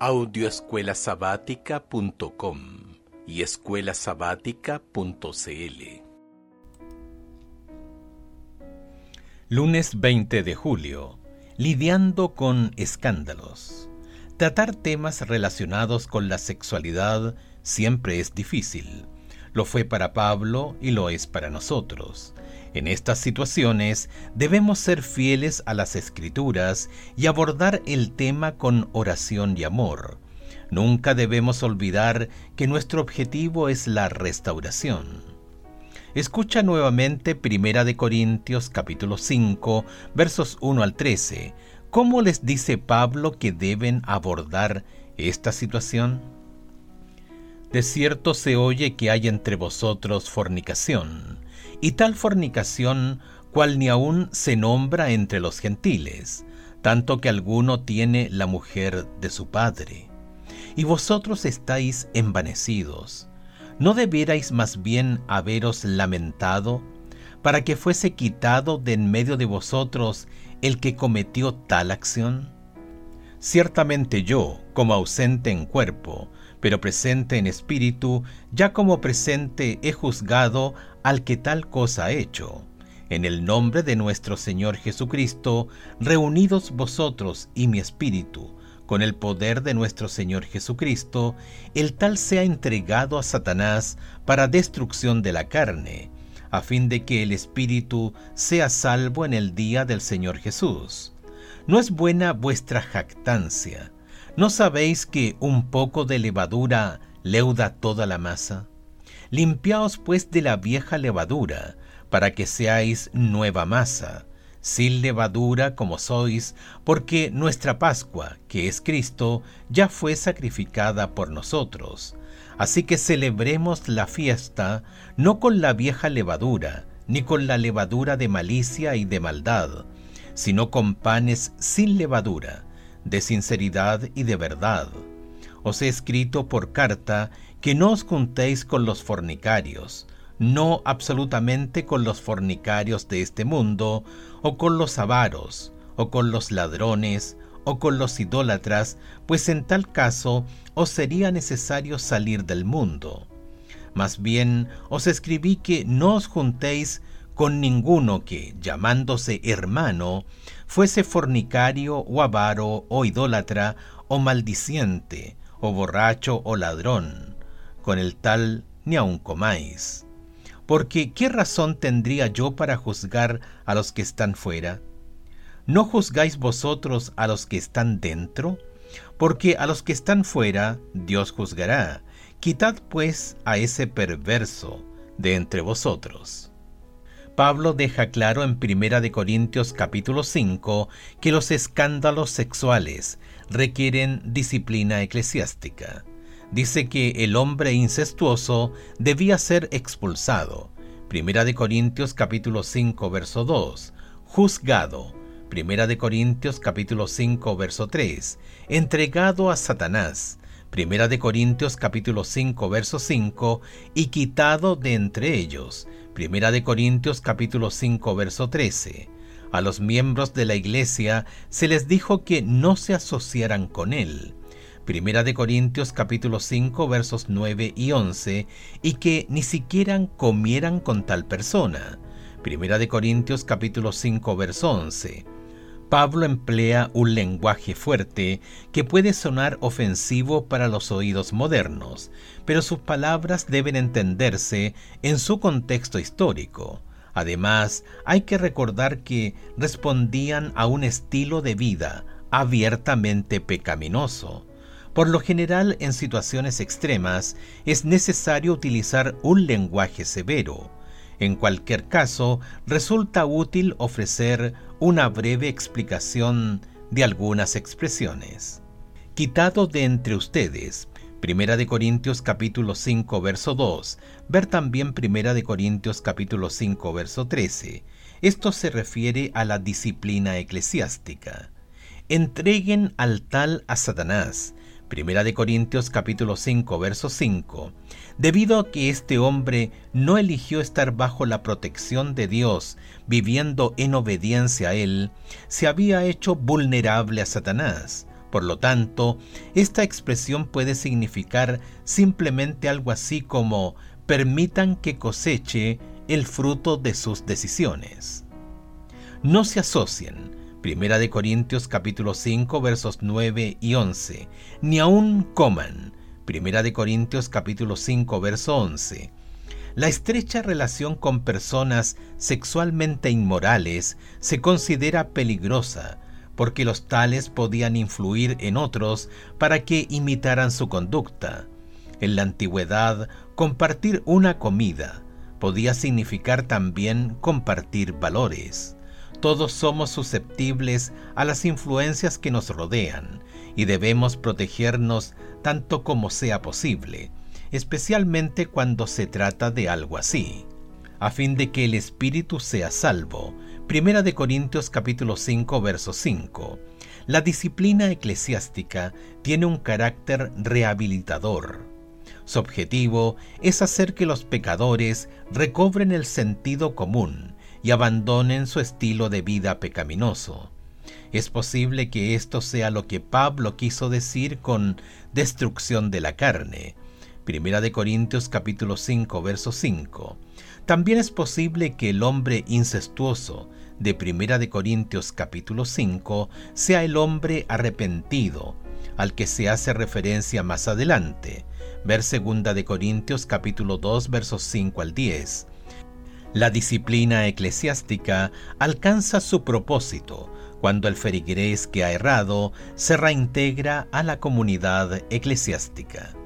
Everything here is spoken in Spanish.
audioescuelasabática.com y escuelasabática.cl. Lunes 20 de julio. Lidiando con escándalos. Tratar temas relacionados con la sexualidad siempre es difícil. Lo fue para Pablo y lo es para nosotros. En estas situaciones debemos ser fieles a las Escrituras y abordar el tema con oración y amor. Nunca debemos olvidar que nuestro objetivo es la restauración. Escucha nuevamente 1 de Corintios capítulo 5, versos 1 al 13. ¿Cómo les dice Pablo que deben abordar esta situación? De cierto se oye que hay entre vosotros fornicación, y tal fornicación cual ni aun se nombra entre los gentiles, tanto que alguno tiene la mujer de su padre. Y vosotros estáis envanecidos. ¿No debierais más bien haberos lamentado, para que fuese quitado de en medio de vosotros el que cometió tal acción? Ciertamente yo, como ausente en cuerpo, pero presente en espíritu, ya como presente he juzgado al que tal cosa ha hecho. En el nombre de nuestro Señor Jesucristo, reunidos vosotros y mi espíritu, con el poder de nuestro Señor Jesucristo, el tal sea entregado a Satanás para destrucción de la carne, a fin de que el espíritu sea salvo en el día del Señor Jesús. ¿No es buena vuestra jactancia? ¿No sabéis que un poco de levadura leuda toda la masa? Limpiaos pues de la vieja levadura, para que seáis nueva masa, sin levadura como sois, porque nuestra Pascua, que es Cristo, ya fue sacrificada por nosotros. Así que celebremos la fiesta, no con la vieja levadura, ni con la levadura de malicia y de maldad, sino con panes sin levadura, de sinceridad y de verdad. Os he escrito por carta que no os juntéis con los fornicarios, no absolutamente con los fornicarios de este mundo, o con los avaros, o con los ladrones, o con los idólatras, pues en tal caso os sería necesario salir del mundo. Más bien os escribí que no os juntéis con ninguno que, llamándose hermano, fuese fornicario o avaro o idólatra o maldiciente o borracho o ladrón. Con el tal ni aun comáis. Porque ¿qué razón tendría yo para juzgar a los que están fuera? ¿No juzgáis vosotros a los que están dentro? Porque a los que están fuera Dios juzgará. Quitad pues a ese perverso de entre vosotros. Pablo deja claro en 1 de Corintios capítulo 5 que los escándalos sexuales requieren disciplina eclesiástica. Dice que el hombre incestuoso debía ser expulsado. 1 de Corintios capítulo 5 verso 2. Juzgado. 1 de Corintios capítulo 5 verso 3. Entregado a Satanás. 1 de Corintios capítulo 5 verso 5. Y quitado de entre ellos. 1 de Corintios capítulo 5 verso 13. A los miembros de la iglesia se les dijo que no se asociaran con él. 1 de Corintios capítulo 5 versos 9 y 11, y que ni siquiera comieran con tal persona. 1 de Corintios capítulo 5 verso 11. Pablo emplea un lenguaje fuerte que puede sonar ofensivo para los oídos modernos, pero sus palabras deben entenderse en su contexto histórico. Además, hay que recordar que respondían a un estilo de vida abiertamente pecaminoso. Por lo general, en situaciones extremas, es necesario utilizar un lenguaje severo. En cualquier caso, resulta útil ofrecer una breve explicación de algunas expresiones. Quitado de entre ustedes, 1 de Corintios capítulo 5 verso 2, ver también 1 de Corintios capítulo 5 verso 13. Esto se refiere a la disciplina eclesiástica. Entreguen al tal a Satanás. 1 de Corintios capítulo 5 verso 5. Debido a que este hombre no eligió estar bajo la protección de Dios, viviendo en obediencia a Él, se había hecho vulnerable a Satanás. Por lo tanto, esta expresión puede significar simplemente algo así como permitan que coseche el fruto de sus decisiones. No se asocien, 1 Corintios capítulo 5 versos 9 y 11, ni aún coman, 1 Corintios capítulo 5 verso 11. La estrecha relación con personas sexualmente inmorales se considera peligrosa, porque los tales podían influir en otros para que imitaran su conducta. En la antigüedad, compartir una comida podía significar también compartir valores. Todos somos susceptibles a las influencias que nos rodean y debemos protegernos tanto como sea posible, especialmente cuando se trata de algo así, a fin de que el espíritu sea salvo. 1 Corintios capítulo 5 verso 5. La disciplina eclesiástica tiene un carácter rehabilitador. Su objetivo es hacer que los pecadores recobren el sentido común y abandonen su estilo de vida pecaminoso. Es posible que esto sea lo que Pablo quiso decir con destrucción de la carne. 1 Corintios capítulo 5 verso 5. También es posible que el hombre incestuoso de 1 Corintios capítulo 5 sea el hombre arrepentido, al que se hace referencia más adelante. Ver 2 Corintios capítulo 2 versos 5 al 10. La disciplina eclesiástica alcanza su propósito cuando el feligrés que ha errado se reintegra a la comunidad eclesiástica.